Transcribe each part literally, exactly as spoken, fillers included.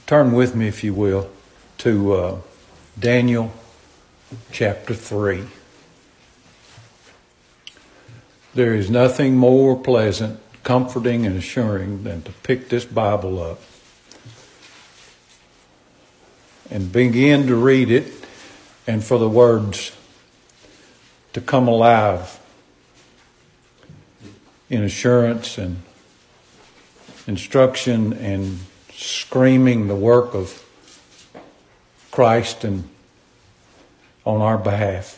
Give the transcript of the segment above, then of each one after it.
Turn with me, if you will, to uh, Daniel chapter three. There is nothing more pleasant, comforting, and assuring than to pick this Bible up and begin to read it, and for the words to come alive in assurance and instruction and screaming the work of Christ and on our behalf.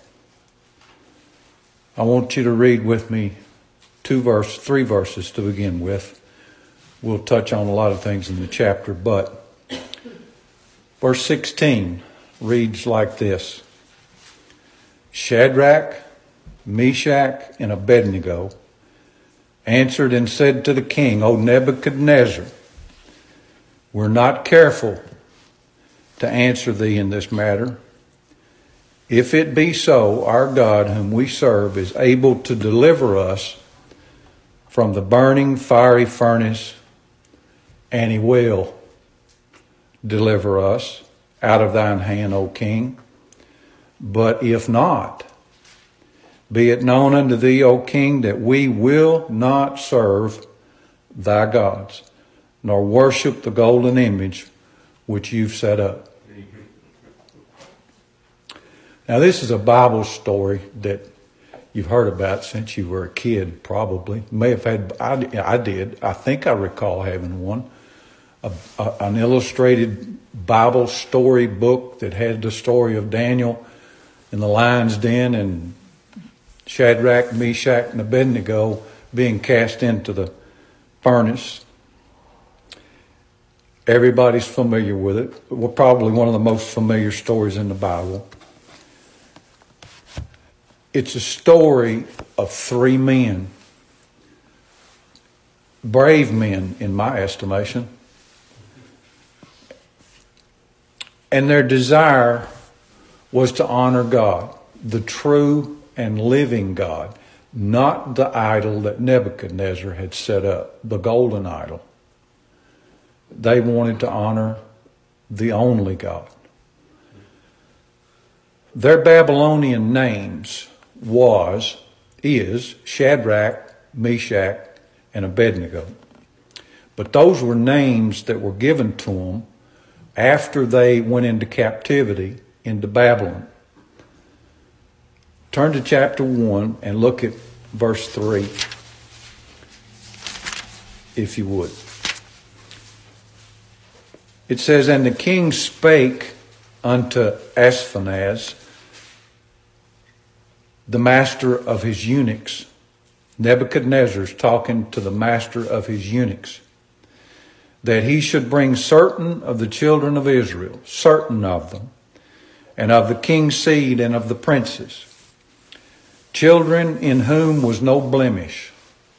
I want you to read with me two verse, three verses to begin with. We'll touch on a lot of things in the chapter, but verse sixteen reads like this: Shadrach, Meshach, and Abednego answered and said to the king, O Nebuchadnezzar, we're not careful to answer thee in this matter. If it be so, our God whom we serve is able to deliver us from the burning fiery furnace, and he will deliver us out of thine hand, O king. But if not, be it known unto thee, O king, that we will not serve thy gods, nor worship the golden image which you've set up. Now, this is a Bible story that you've heard about since you were a kid, probably. May have had, I, I did. I think I recall having one. A, a, an illustrated Bible story book that had the story of Daniel in the lion's den and Shadrach, Meshach, and Abednego being cast into the furnace. Everybody's familiar with it. Well, probably one of the most familiar stories in the Bible. It's a story of three men, brave men in my estimation, and their desire was to honor God, the true and living God, not the idol that Nebuchadnezzar had set up, the golden idol. They wanted to honor the only God. Their Babylonian names was, is Shadrach, Meshach, and Abednego. But those were names that were given to them after they went into captivity into Babylon. Turn to chapter one and look at verse three, if you would. It says, And the king spake unto Ashpenaz, the master of his eunuchs. Nebuchadnezzar's talking to the master of his eunuchs, that he should bring certain of the children of Israel, certain of them, and of the king's seed and of the princes, children in whom was no blemish,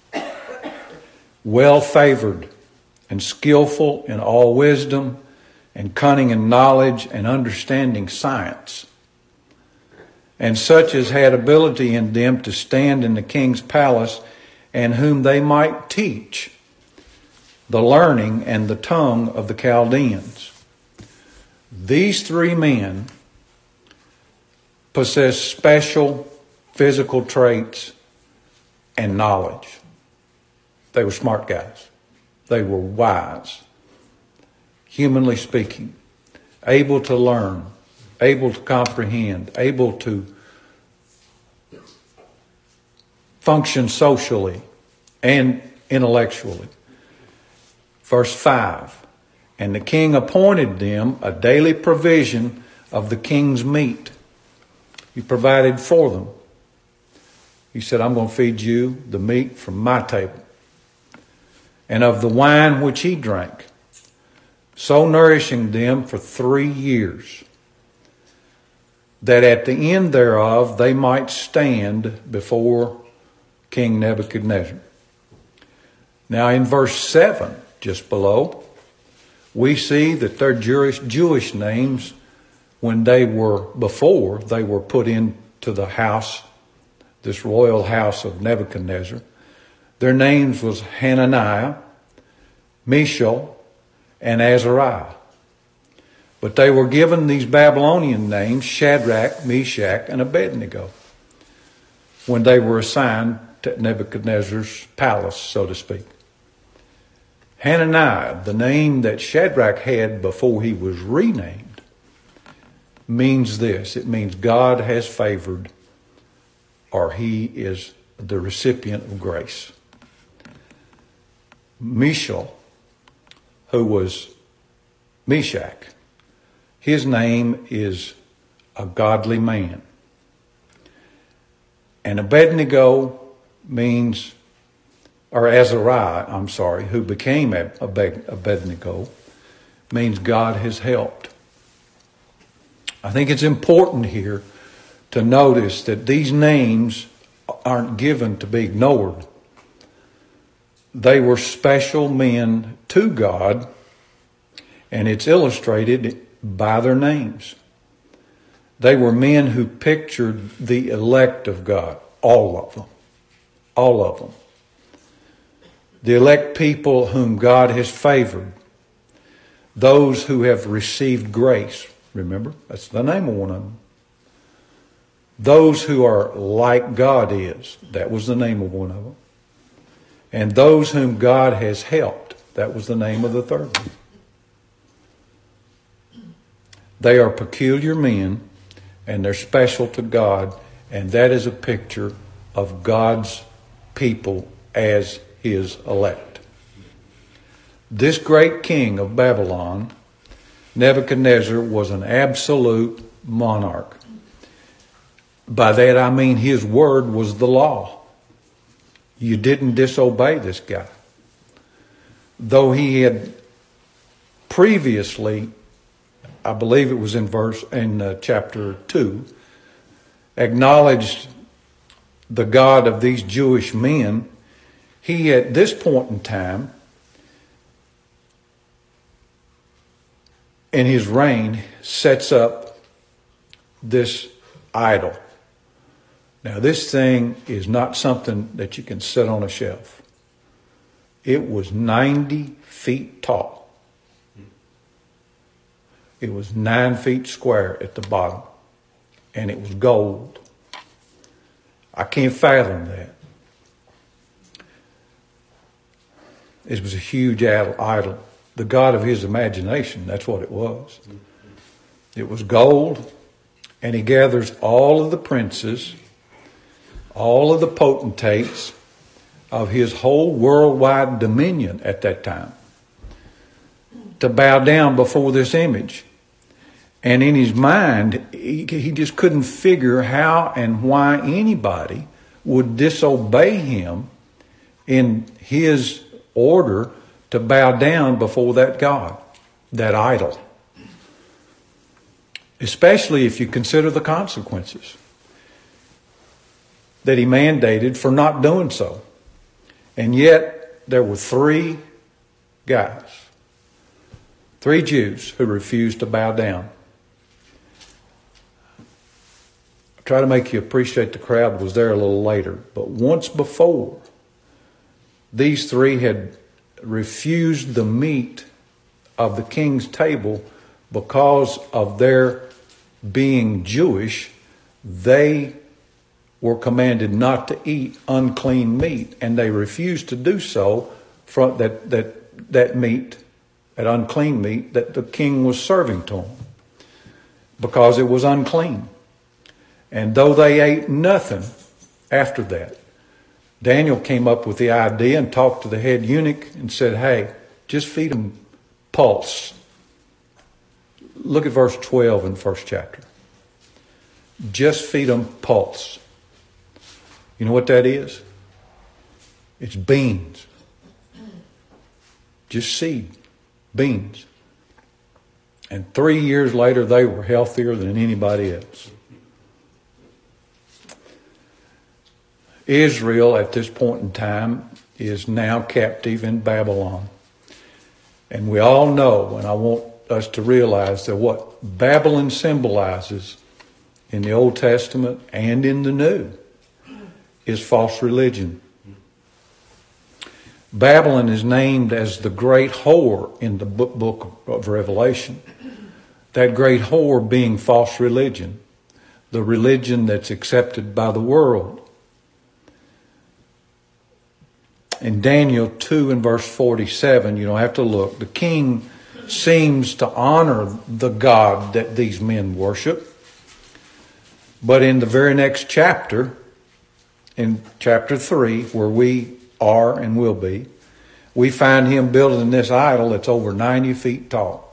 well favored and skillful in all wisdom and cunning in knowledge and understanding science, and such as had ability in them to stand in the king's palace, and whom they might teach the learning and the tongue of the Chaldeans. These three men possess special physical traits and knowledge. They were smart guys. They were wise, humanly speaking, able to learn, able to comprehend, able to function socially and intellectually. Verse five, And the king appointed them a daily provision of the king's meat. He provided for them. He said, I'm going to feed you the meat from my table, and of the wine which he drank, so nourishing them for three years, that at the end thereof they might stand before King Nebuchadnezzar. Now in verse seven, just below, we see that their Jewish, Jewish names, when they were, before they were put into the house, this royal house of Nebuchadnezzar, their names was Hananiah, Mishael, and Azariah. But they were given these Babylonian names, Shadrach, Meshach, and Abednego, when they were assigned to Nebuchadnezzar's palace, so to speak. Hananiah, the name that Shadrach had before he was renamed, means this. It means God has favored, or he is the recipient of grace. Mishael, who was Meshach, his name is a godly man. And Abednego means, or Azariah, I'm sorry, who became Abednego, means God has helped. I think it's important here to notice that these names aren't given to be ignored. They were special men to God, and it's illustrated by their names. They were men who pictured the elect of God, all of them, all of them. The elect people whom God has favored, those who have received grace. Remember, that's the name of one of them. Those who are like God is, that was the name of one of them. And those whom God has helped, that was the name of the third one. They are peculiar men, and they're special to God, and that is a picture of God's people as his elect. This great king of Babylon, Nebuchadnezzar, was an absolute monarch. By that I mean his word was the law. You didn't disobey this guy. Though he had previously, I believe it was in verse in uh, chapter two, acknowledged the God of these Jewish men, he at this point in time in his reign sets up this idol. Now this thing is not something that you can sit on a shelf. It was ninety feet tall. It was nine feet square at the bottom. And it was gold. I can't fathom that. It was a huge idol. The God of his imagination, that's what it was. It was gold. And he gathers all of the princes, all of the potentates of his whole worldwide dominion at that time to bow down before this image. And in his mind, he, he just couldn't figure how and why anybody would disobey him in his order to bow down before that God, that idol. Especially if you consider the consequences that he mandated for not doing so. And yet, there were three guys, three Jews who refused to bow down. Try to make you appreciate the crowd was there a little later. But once before, these three had refused the meat of the king's table because of their being Jewish. They were commanded not to eat unclean meat, and they refused to do so from that, that, that meat, that unclean meat that the king was serving to them because it was unclean. And though they ate nothing after that, Daniel came up with the idea and talked to the head eunuch and said, hey, just feed them pulse. Look at verse twelve in the first chapter. Just feed them pulse. You know what that is? It's beans. Just seed. Beans. And three years later, they were healthier than anybody else. Israel at this point in time is now captive in Babylon. And we all know, and I want us to realize that what Babylon symbolizes in the Old Testament and in the New is false religion. Babylon is named as the great whore in the book of Revelation. That great whore being false religion, the religion that's accepted by the world. In Daniel two and verse forty-seven, you don't have to look, the king seems to honor the God that these men worship. But in the very next chapter, in chapter three, where we are and will be, we find him building this idol that's over ninety feet tall.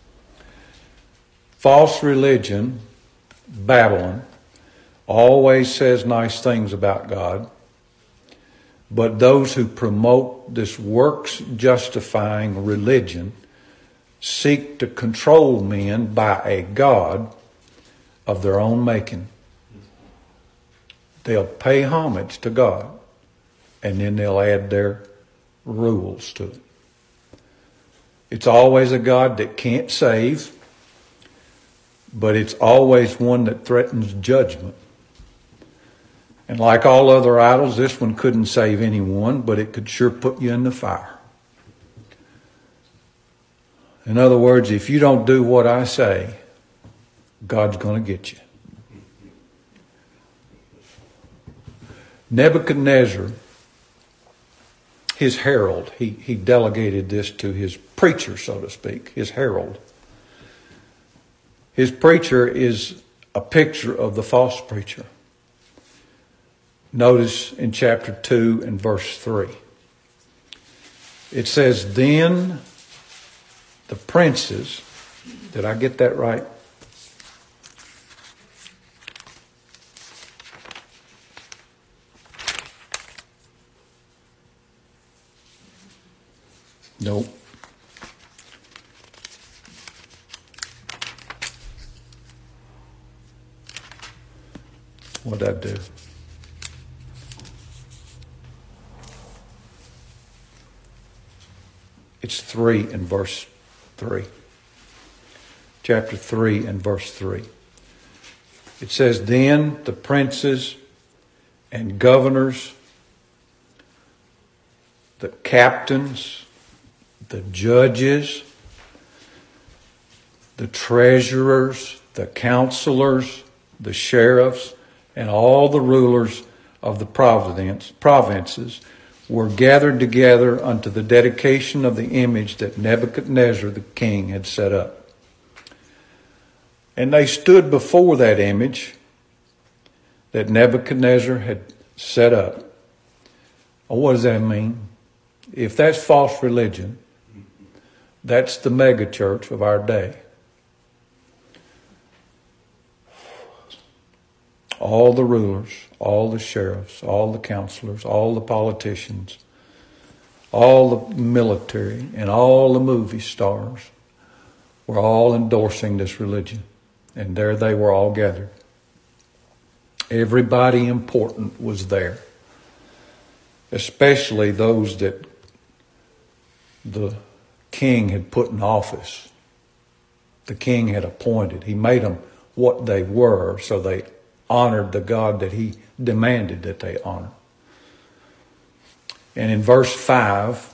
False religion, Babylon, always says nice things about God. But those who promote this works justifying religion seek to control men by a God of their own making. They'll pay homage to God, and then they'll add their rules to it. It's always a God that can't save, but it's always one that threatens judgment. And like all other idols, this one couldn't save anyone, but it could sure put you in the fire. In other words, if you don't do what I say, God's going to get you. Nebuchadnezzar, his herald, he, he delegated this to his preacher, so to speak, his herald. His preacher is a picture of the false preacher. Notice in chapter two and verse three. It says, then the princes, did I get that right? Nope. What did I do? It's three and verse three. Chapter three and verse three. It says, then the princes and governors, the captains, the judges, the treasurers, the counselors, the sheriffs, and all the rulers of the province, provinces were gathered together unto the dedication of the image that Nebuchadnezzar the king had set up. And they stood before that image that Nebuchadnezzar had set up. Well, what does that mean? If that's false religion, that's the mega church of our day. All the rulers, all the sheriffs, all the counselors, all the politicians, all the military, and all the movie stars were all endorsing this religion. And there they were all gathered. Everybody important was there, especially those that the king had put in office. The king had appointed. He made them what they were, so they honored the God that he demanded that they honor. And in verse five,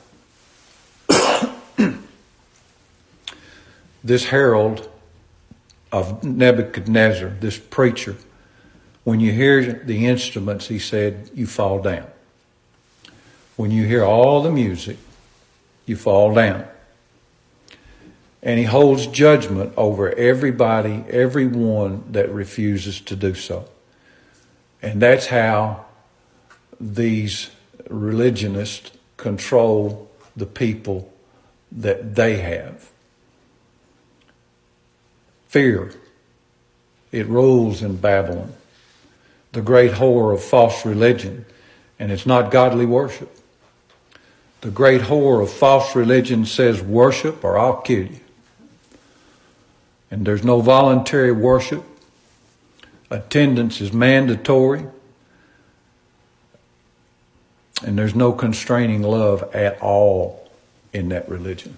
this herald of Nebuchadnezzar, this preacher, when you hear the instruments, he said, you fall down. When you hear all the music, you fall down. And he holds judgment over everybody, everyone that refuses to do so. And that's how these religionists control the people that they have. Fear. It rules in Babylon. The great whore of false religion. And it's not godly worship. The great whore of false religion says, worship or I'll kill you. And there's no voluntary worship. Attendance is mandatory. And there's no constraining love at all in that religion.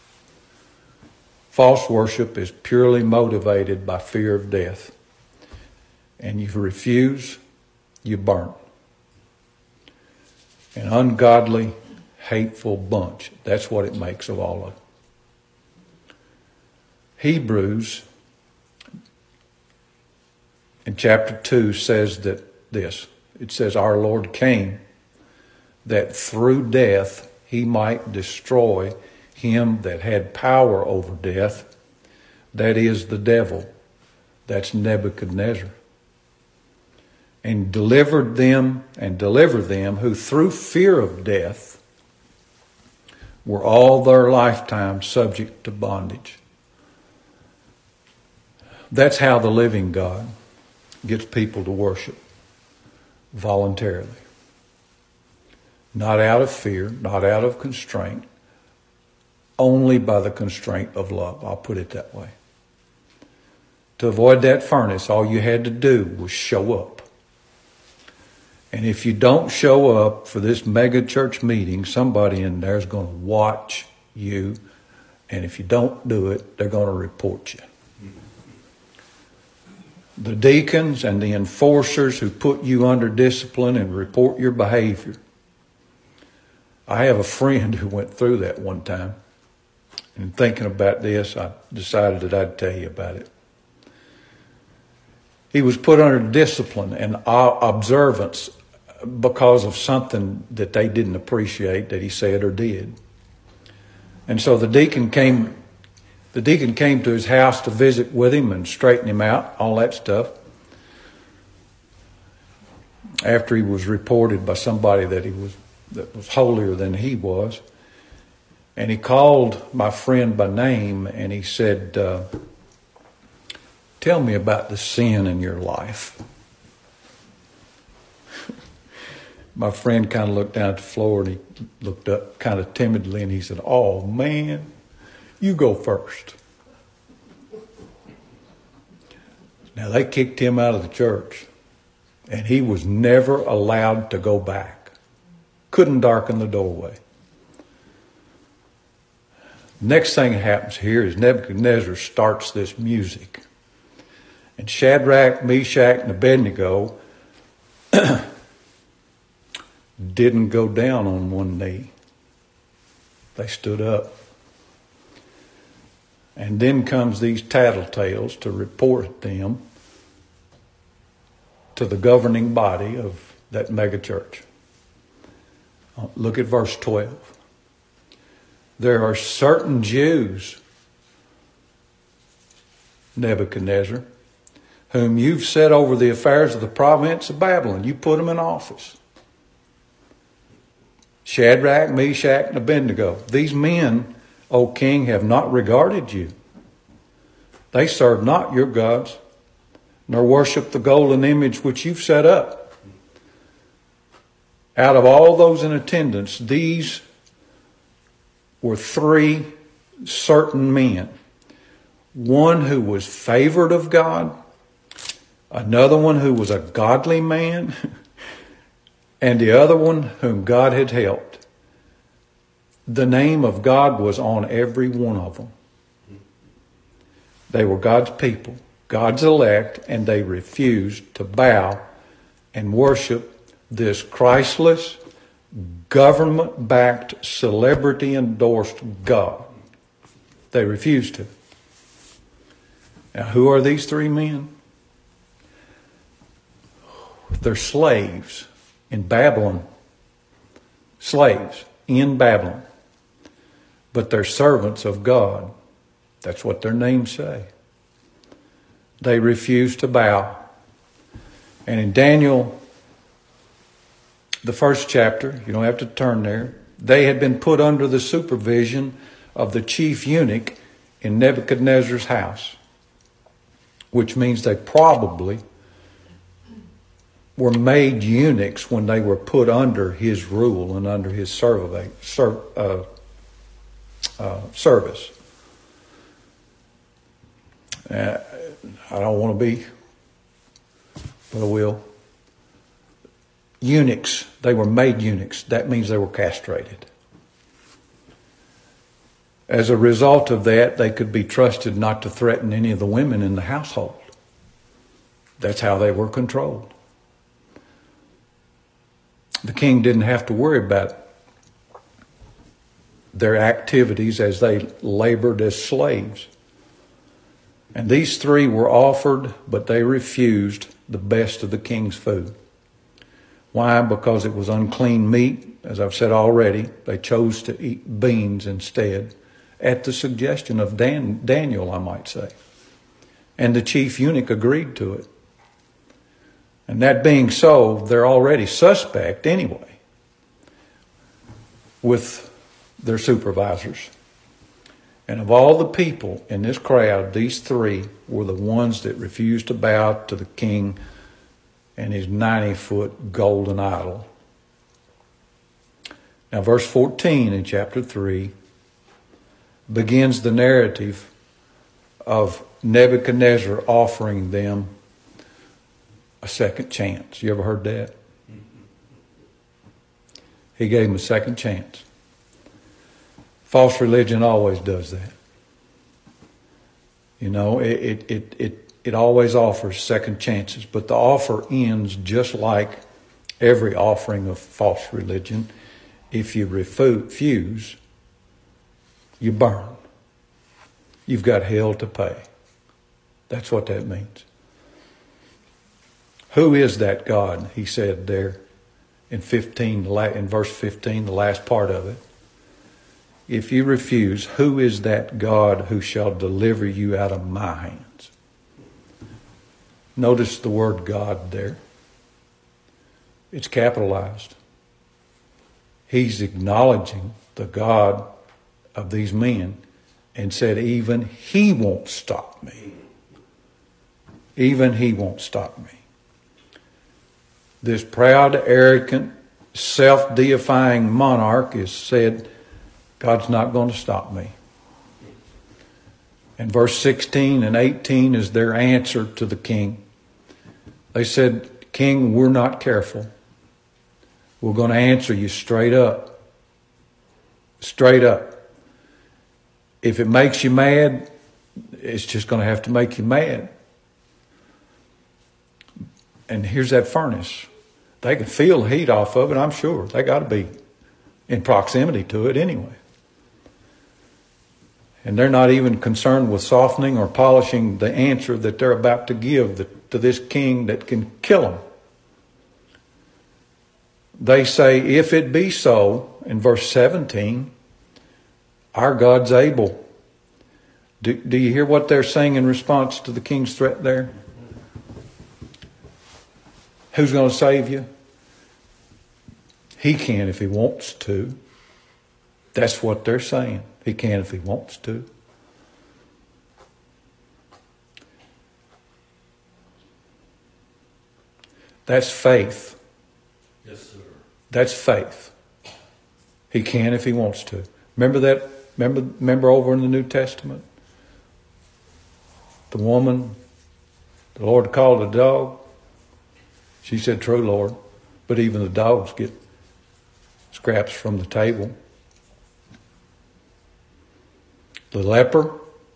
False worship is purely motivated by fear of death. And you refuse, you burn. An ungodly, hateful bunch. That's what it makes of all of it. Hebrews in chapter two says that this. It says, our Lord came that through death he might destroy him that had power over death, that is the devil. That's Nebuchadnezzar. And delivered them and deliver them who through fear of death were all their lifetime subject to bondage. That's how the living God gets people to worship voluntarily. Not out of fear, not out of constraint, only by the constraint of love. I'll put it that way. To avoid that furnace, all you had to do was show up. And if you don't show up for this mega church meeting, somebody in there is going to watch you. And if you don't do it, they're going to report you. The deacons and the enforcers who put you under discipline and report your behavior. I have a friend who went through that one time. And thinking about this, I decided that I'd tell you about it. He was put under discipline and observance because of something that they didn't appreciate that he said or did. And so the deacon came the deacon came to his house to visit with him and straighten him out, all that stuff. After he was reported by somebody that he was that was holier than he was. And he called my friend by name and he said, uh, tell me about the sin in your life. My friend kind of looked down at the floor and he looked up kind of timidly and he said, oh man, you go first. Now they kicked him out of the church and he was never allowed to go back. Couldn't darken the doorway. Next thing that happens here is Nebuchadnezzar starts this music. And Shadrach, Meshach, and Abednego didn't go down on one knee. They stood up. And then comes these tattletales to report them to the governing body of that megachurch. Look at verse twelve. There are certain Jews, Nebuchadnezzar, whom you've set over the affairs of the province of Babylon. You put them in office. Shadrach, Meshach, and Abednego. These men, O king, have not regarded you. They serve not your gods, nor worship the golden image which you've set up. Out of all those in attendance, these were three certain men. One who was favored of God, another one who was a godly man, and the other one whom God had helped. The name of God was on every one of them. They were God's people, God's elect, and they refused to bow and worship this Christless, government-backed, celebrity-endorsed God. They refused to. Now, who are these three men? They're slaves in Babylon. Slaves in Babylon. But they're servants of God. That's what their names say. They refuse to bow. And in Daniel, the first chapter, you don't have to turn there, they had been put under the supervision of the chief eunuch in Nebuchadnezzar's house, which means they probably were made eunuchs when they were put under his rule and under his survey, ser, uh, uh, service. Uh, I don't want to be, but I will. Eunuchs, they were made eunuchs. That means they were castrated. As a result of that, they could be trusted not to threaten any of the women in the household. That's how they were controlled. The king didn't have to worry about their activities as they labored as slaves. And these three were offered, but they refused the best of the king's food. Why? Because it was unclean meat. As I've said already, they chose to eat beans instead, at the suggestion of Dan, Daniel, I might say. And the chief eunuch agreed to it. And that being so, they're already suspect anyway with their supervisors. And of all the people in this crowd, these three were the ones that refused to bow to the king and his ninety-foot golden idol. Now, verse fourteen in chapter three begins the narrative of Nebuchadnezzar offering them a second chance. You ever heard that? He gave them a second chance. False religion always does that. You know, it, it, it, it, it always offers second chances, but the offer ends just like every offering of false religion. If you refuse, you burn. You've got hell to pay. That's what that means. Who is that God? He said there in fifteen, in verse fifteen, the last part of it. If you refuse, who is that God who shall deliver you out of my hands? Notice the word God there. It's capitalized. He's acknowledging the God of these men and said, even he won't stop me. Even he won't stop me. This proud, arrogant, self-deifying monarch is said, God's not going to stop me. And verse sixteen and eighteen is their answer to the king. They said, King, we're not careful. We're going to answer you straight up. Straight up. If it makes you mad, it's just going to have to make you mad. And here's that furnace. They can feel the heat off of it, I'm sure. They got to be in proximity to it anyway. And they're not even concerned with softening or polishing the answer that they're about to give to this king that can kill them. They say, if it be so, in verse seventeen, our God's able. Do, do you hear what they're saying in response to the king's threat there? Who's going to save you? He can if he wants to. That's what they're saying. He can if he wants to. That's faith. Yes, sir. That's faith. He can if he wants to. Remember that? Remember, remember over in the New Testament? The woman, the Lord called a dog. She said, true, Lord. But even the dogs get scraps from the table. The leper,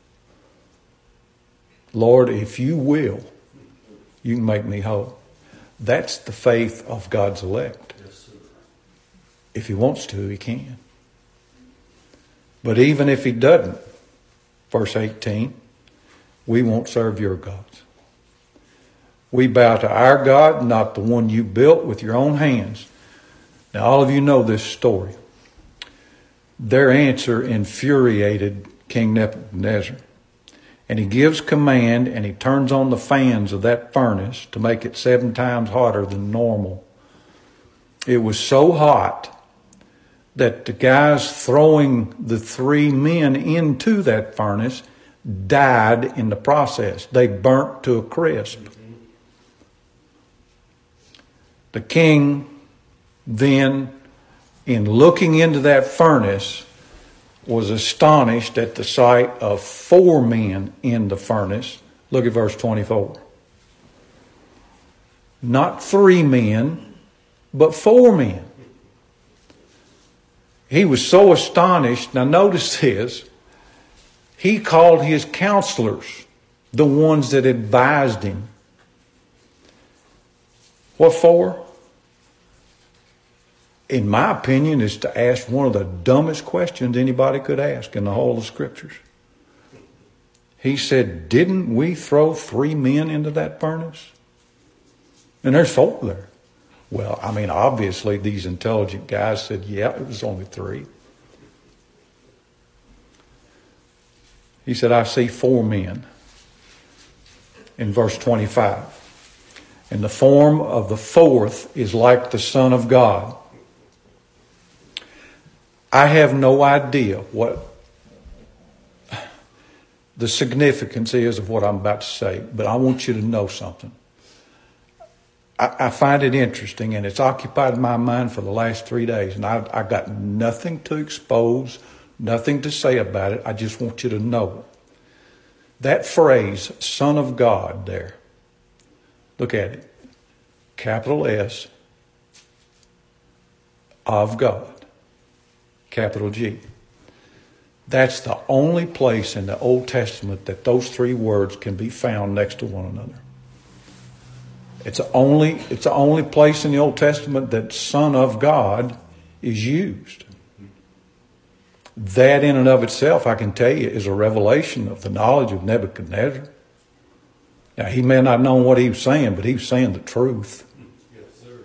Lord, if you will, you can make me whole. That's the faith of God's elect. Yes, sir. If he wants to, he can. But even if he doesn't, verse eighteen, we won't serve your gods. We bow to our God, not the one you built with your own hands. Now, all of you know this story. Their answer infuriated King Nebuchadnezzar. And he gives command and he turns on the fans of that furnace to make it seven times hotter than normal. It was so hot that the guys throwing the three men into that furnace died in the process. They burnt to a crisp. The king then, in looking into that furnace, was astonished at the sight of four men in the furnace. Look at verse twenty-four. Not three men, but four men. He was so astonished. Now notice this. He called his counselors, the ones that advised him. What for? In my opinion, is to ask one of the dumbest questions anybody could ask in the whole of the Scriptures. He said, didn't we throw three men into that furnace? And there's four there. Well, I mean, obviously these intelligent guys said, yeah, it was only three. He said, I see four men. In verse twenty-five. And the form of the fourth is like the Son of God. I have no idea what the significance is of what I'm about to say, but I want you to know something. I, I find it interesting, and it's occupied my mind for the last three days, and I, I got nothing to expose, nothing to say about it. I just want you to know. That phrase, Son of God, there. Look at it. Capital S, of God. Capital G. That's the only place in the Old Testament that those three words can be found next to one another. It's the only, it's the only place in the Old Testament that Son of God is used. That in and of itself, I can tell you, is a revelation of the knowledge of Nebuchadnezzar. Now, he may not have known what he was saying, but he was saying the truth. Yes, sir.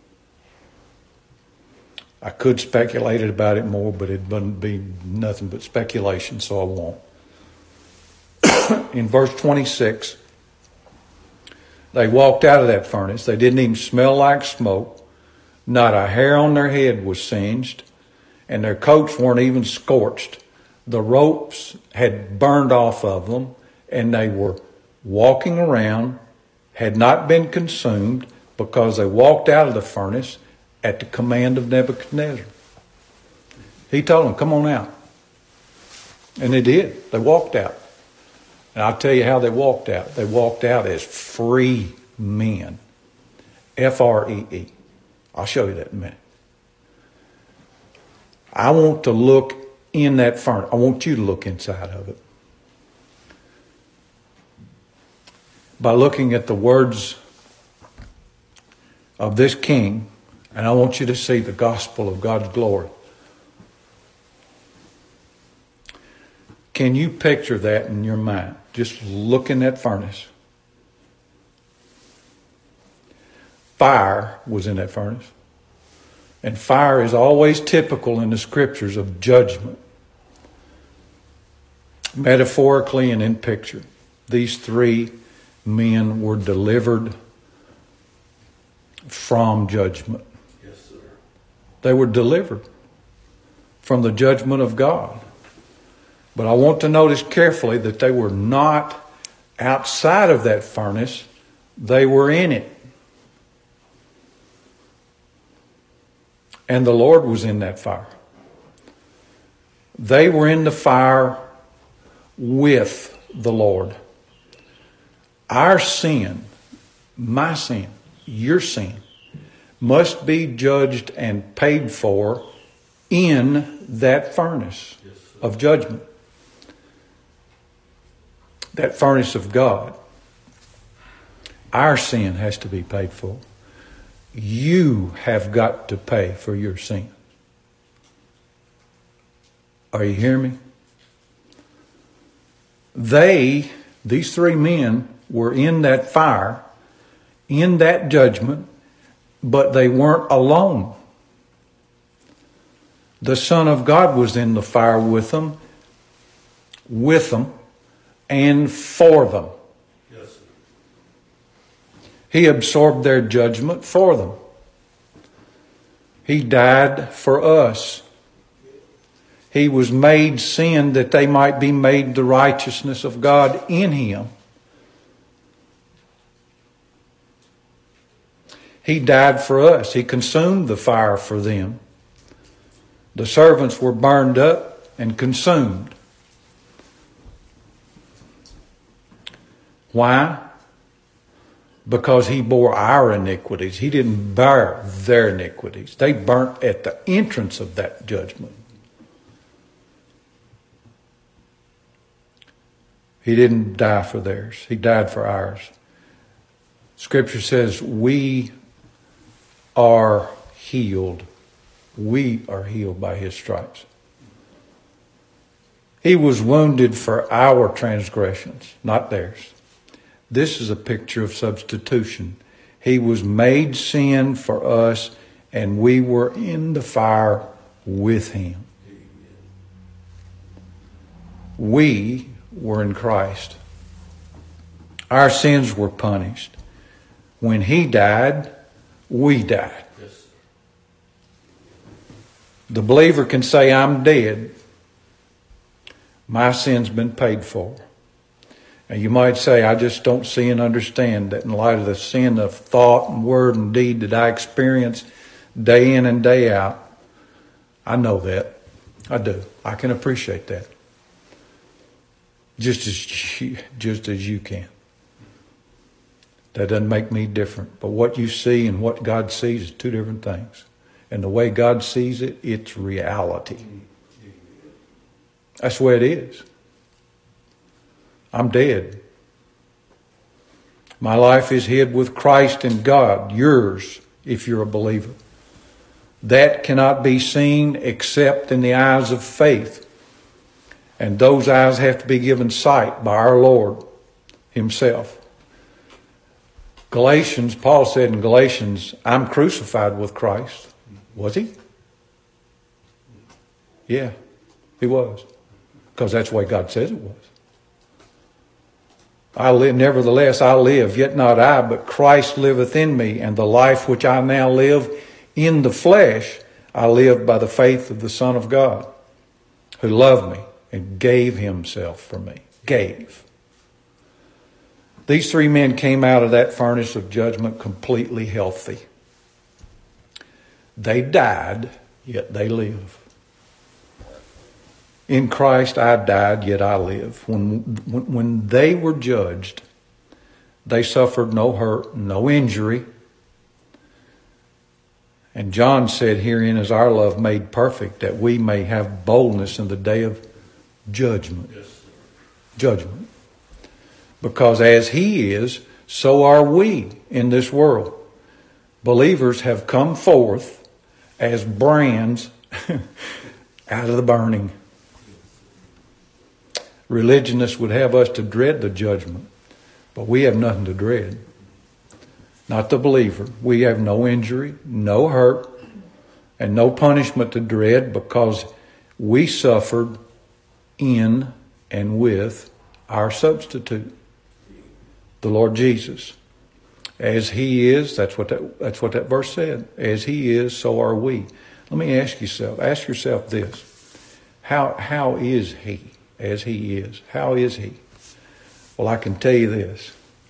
I could speculate about it more, but it wouldn't be nothing but speculation, so I won't. In verse twenty-six, they walked out of that furnace. They didn't even smell like smoke. Not a hair on their head was singed, and their coats weren't even scorched. The ropes had burned off of them, and they were walking around, had not been consumed, because they walked out of the furnace at the command of Nebuchadnezzar. He told them, come on out. And they did. They walked out. And I'll tell you how they walked out. They walked out as free men. F R E E. I'll show you that in a minute. I want to look in that furnace. I want you to look inside of it. By looking at the words of this king, and I want you to see the gospel of God's glory. Can you picture that in your mind? Just look in that furnace. Fire was in that furnace. And fire is always typical in the scriptures of judgment. Metaphorically and in picture. These three men were delivered from judgment. Yes, sir. They were delivered from the judgment of God. But I want to notice carefully that they were not outside of that furnace. They were in it. And the Lord was in that fire. They were in the fire with the Lord. Our sin, my sin, your sin, must be judged and paid for in that furnace of judgment. That furnace of God. Our sin has to be paid for. You have got to pay for your sin. Are you hearing me? They, these three men, were in that fire, in that judgment, but they weren't alone. The Son of God was in the fire with them, with them, and for them. Yes, sir. He absorbed their judgment for them. He died for us. He was made sin that they might be made the righteousness of God in him. He died for us. He consumed the fire for them. The servants were burned up and consumed. Why? Because he bore our iniquities. He didn't bear their iniquities. They burnt at the entrance of that judgment. He didn't die for theirs. He died for ours. Scripture says we are healed. We are healed by his stripes. He was wounded for our transgressions, not theirs. This is a picture of substitution. He was made sin for us, and we were in the fire with him. We were in Christ. Our sins were punished. When he died, we died. Yes. The believer can say, I'm dead. My sin's been paid for. And you might say, I just don't see and understand that in light of the sin of thought and word and deed that I experience day in and day out. I know that. I do. I can appreciate that. Just as you, just as you can. That doesn't make me different. But what you see and what God sees is two different things. And the way God sees it, it's reality. That's the way it is. I'm dead. My life is hid with Christ in God. Yours, if you're a believer. That cannot be seen except in the eyes of faith. And those eyes have to be given sight by our Lord himself. Galatians, Paul said in Galatians, I'm crucified with Christ. Was he? Yeah, he was. Because that's the way God says it was. I live, nevertheless I live, yet not I, but Christ liveth in me, and the life which I now live in the flesh, I live by the faith of the Son of God, who loved me and gave himself for me. Gave. These three men came out of that furnace of judgment completely healthy. They died, yet they live. In Christ I died, yet I live. When, when, when they were judged, they suffered no hurt, no injury. And John said, herein is our love made perfect, that we may have boldness in the day of judgment. Yes. Judgment. Because as he is, so are we in this world. Believers have come forth as brands out of the burning. Religionists would have us to dread the judgment, but we have nothing to dread. Not the believer. We have no injury, no hurt, and no punishment to dread because we suffered in and with our substitute, the Lord Jesus. As he is, that's what that, that's what that verse said. As he is, so are we. Let me ask yourself, ask yourself this. How, how is he as he is? How is he? Well, I can tell you this.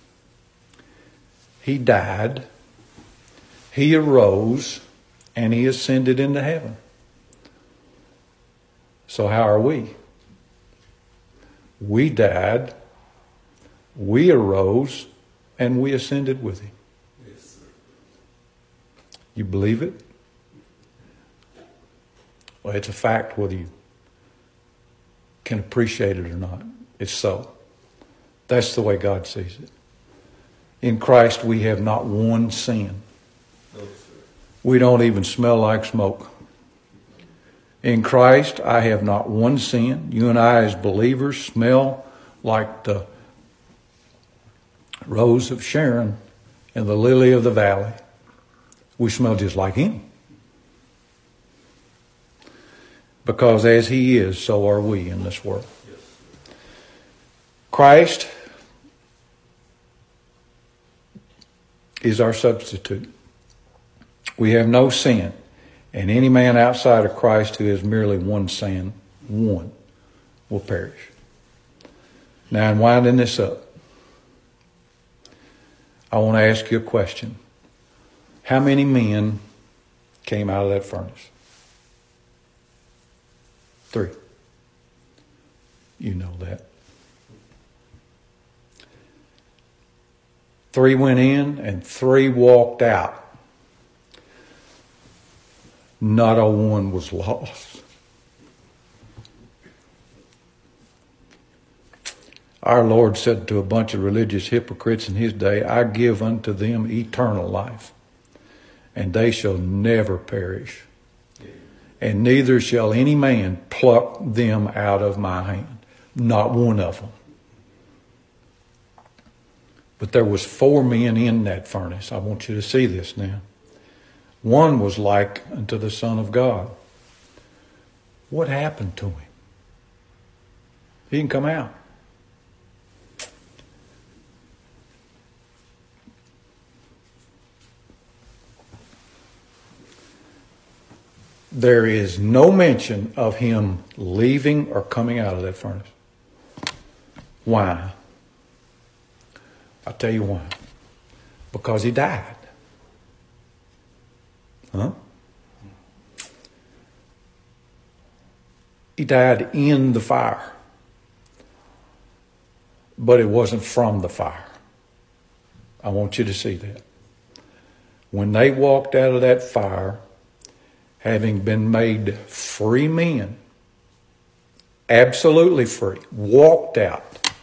He died, he arose, and he ascended into heaven. So how are we? We died, we arose, and we ascended with him. Yes, sir. You believe it? Well, it's a fact whether you can appreciate it or not. It's so. That's the way God sees it. In Christ we have not one sin. No, sir. We don't even smell like smoke. In Christ I have not one sin. You and I as believers smell like the rose of Sharon and the lily of the valley. We smell just like him. Because as he is, so are we in this world. Yes. Christ is our substitute. We have no sin. And any man outside of Christ who has merely one sin, one, will perish. Now, in winding this up, I want to ask you a question. How many men came out of that furnace? Three. You know that. Three went in and three walked out. Not a one was lost. Our Lord said to a bunch of religious hypocrites in his day, I give unto them eternal life, and they shall never perish, and neither shall any man pluck them out of my hand. Not one of them. But there was four men in that furnace. I want you to see this now. One was like unto the Son of God. What happened to him? He didn't come out. There is no mention of him leaving or coming out of that furnace. Why? I'll tell you why. Because he died. Huh? He died in the fire. But it wasn't from the fire. I want you to see that. When they walked out of that fire, having been made free men, absolutely free, walked out.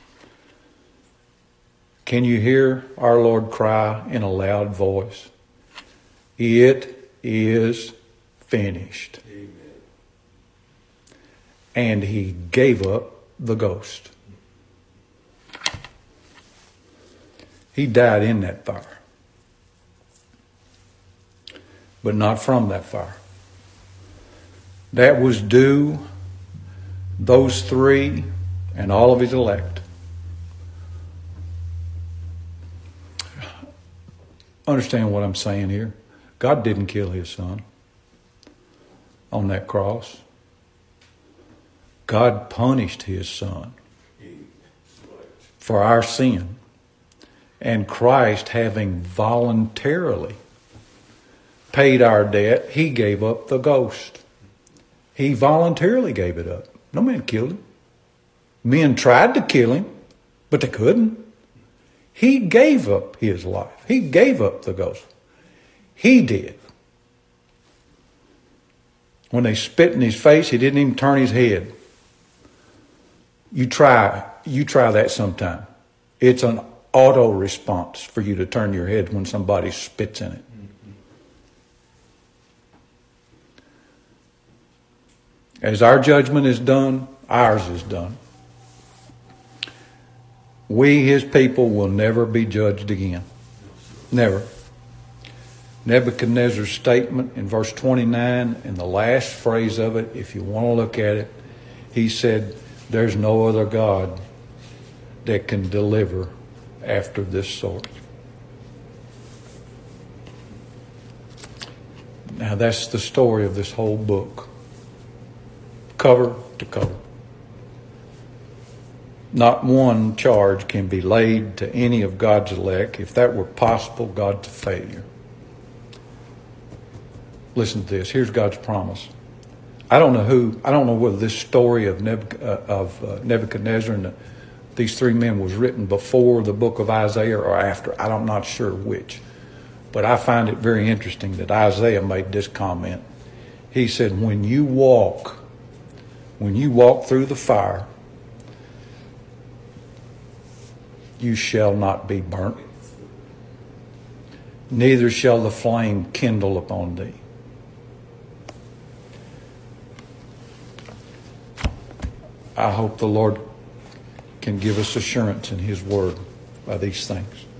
Can you hear our Lord cry in a loud voice? It is finished. Amen. And he gave up the ghost. He died in that fire. But not from that fire. That was due those three and all of his elect. Understand what I'm saying here. God didn't kill his son on that cross. God punished his son for our sin. And Christ, having voluntarily paid our debt, he gave up the ghost. He voluntarily gave it up. No man killed him. Men tried to kill him, but they couldn't. He gave up his life. He gave up the ghost. He did. When they spit in his face, he didn't even turn his head. You try, you try that sometime. It's an auto response for you to turn your head when somebody spits in it. As our judgment is done, ours is done. We, his people, will never be judged again. Never. Nebuchadnezzar's statement in verse twenty-nine, in the last phrase of it, if you want to look at it, he said, there's no other God that can deliver after this sort. Now that's the story of this whole book. Cover to cover. Not one charge can be laid to any of God's elect. If that were possible, God's a failure. Listen to this. Here's God's promise. I don't know who, I don't know whether this story of, Nebuch- uh, of uh, Nebuchadnezzar and the, these three men was written before the book of Isaiah or after. I'm not sure which. But I find it very interesting that Isaiah made this comment. He said, when you walk, when you walk through the fire, you shall not be burnt, neither shall the flame kindle upon thee. I hope the Lord can give us assurance in his word by these things.